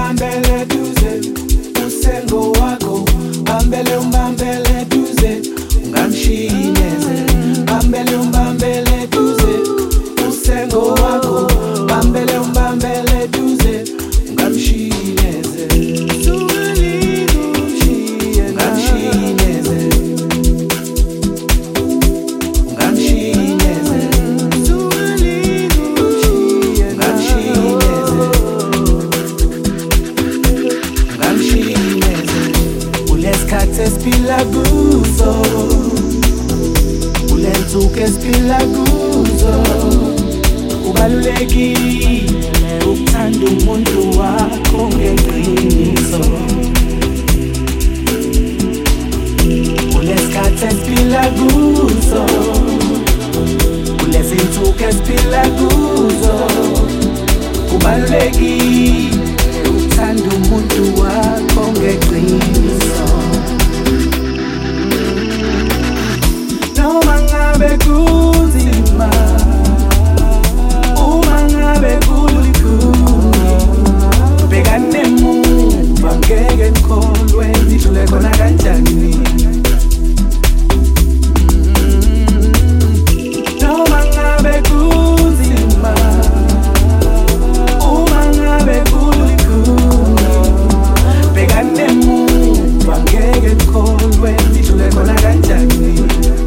umbambele duze usengo wako, bambele umbambele duze ungamshinyeze, bambele umbambele duze usengo wako, bambele umbambele duze ungamshinyeze, ungamshinyeze, ungamshinyeze, Spila guzo, ulenzuke spila guzo, ubalulekile ukuthanda umuntu wakho ngeqiniso. Ulesikhathi spila guzo, ulezinsuku spila guzo, ubalulekile ukuthanda umuntu wakho ngeqiniso. Noma ngabe kunzima, uma ngabe kulikhuni, bhekane emuva ngeke nikholwe nidlule khona kanjani. Noma ngabe kunzima, uma ngabe kulikhuni, bhekane emuva ngeke nikholwe nidlule khona kanjani.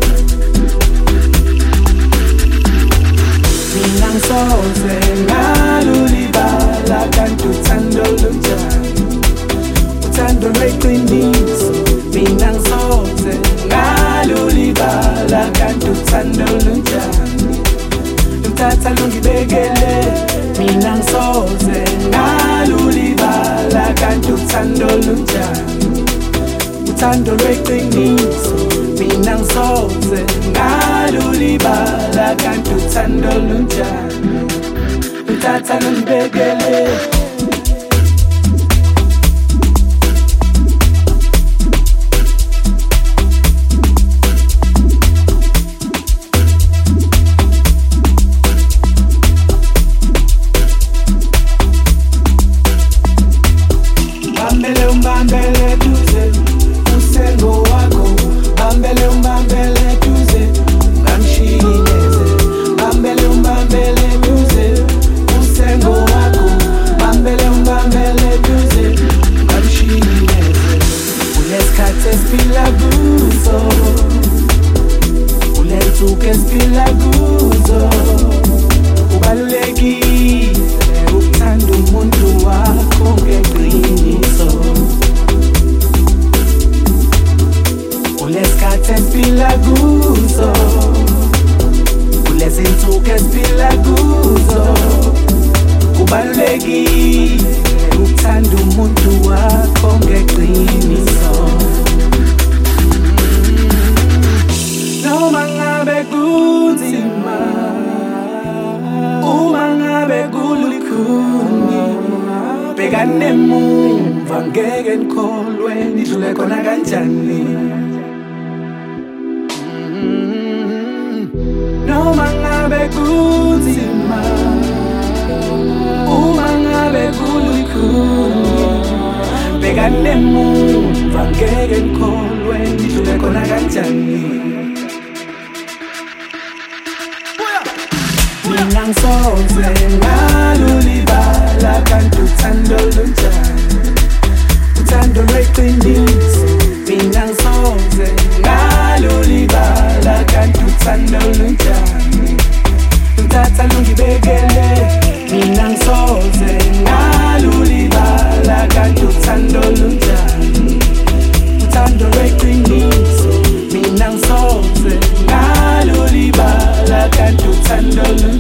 Ngisoze ngalulibala kanti uthando lunjani, uthando lweqiniso. Mina ngisoze ngalulibala kanti uthando lunjani, luthatha lungibekele. Mina ngisoze ngalulibala kanti uthando lunjani, uthando lweqiniso. Mina ngisoze ngalulibala kanti uthando lunjani, luthatha lungibekele. Bambele umbambele duze usengo wako, bambele umbambele duze ungamshinyeze, bambele umbambele duze usengo wako, bambele umbambele duze ungamshinyeze. Ulesikhathi spila guzo, ulenzuke spila guzo, ubalulekile ukuthanda umuntu wakho ngeqiniso. Ulesikhathi spila guzo, ulezinsuku spila guzo, kubalulekile ukuthanda umuntu wakho ngeqiniso. Noma ngabe kunzima, uma ngabe kulikhuni, bhekane emuva ngeke nikholwe nidlule khona kanjani. Noma ngabe kunzima, uma ngabe kulikhuni, bhekane emuva ngeke nikholwe nidlule khona kanjani. Mina ngisoze ngalulibala kanti uthando lunjani, uthando lweqiniso. Mina ngisoze ngalulibala kanti uthando lunjani, luthatha lungibekele. Mina ngisoze ngalulibala kanti uthando lunjani, uthando lweqiniso. Mina ngisoze ngalulibala kanti uthando lunjani.